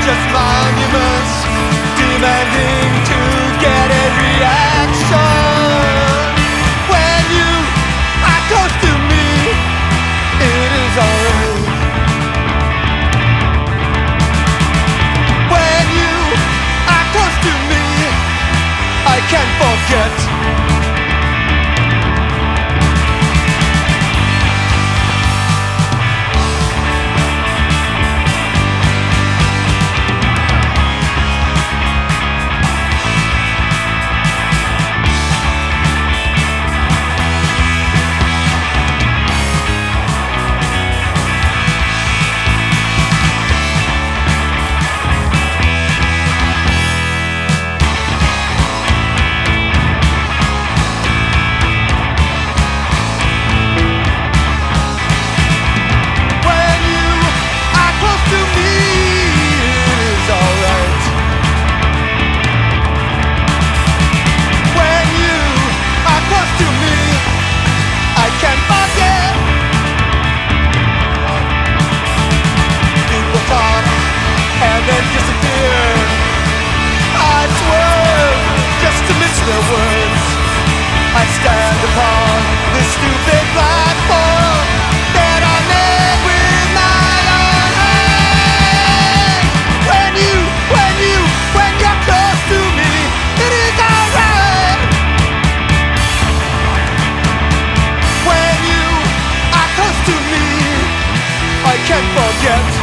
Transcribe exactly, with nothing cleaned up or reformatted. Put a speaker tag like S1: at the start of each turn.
S1: just monuments demanding to get a reaction. When you are close to me, it is alright. When you are close to me, I can't forget. I stand upon this stupid platform that I made with my own hands. When you, when you, when you're close to me, it is alright. When you are close to me, I can't forget.